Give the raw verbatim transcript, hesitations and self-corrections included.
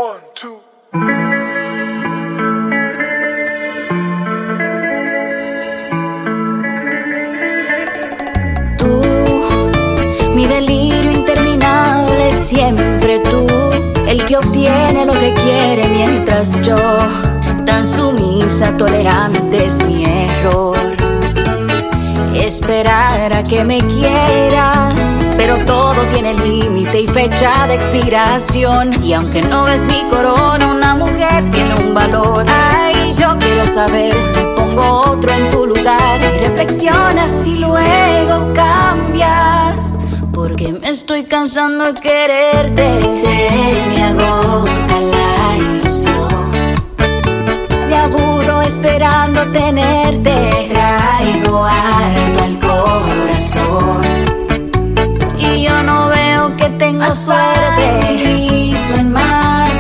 One, two. Tú, mi delirio interminable, siempre tú, el que obtiene lo que quiere mientras yo, tan sumisa, tolerante es mi error. Esperar a que me quieras, pero todo tiene límite y fecha de expiración. Y aunque no ves mi corona, una mujer tiene un valor. Ay, yo quiero saber si pongo otro en tu lugar. Y reflexionas y luego cambias, porque me estoy cansando de quererte. Ser mi agosto,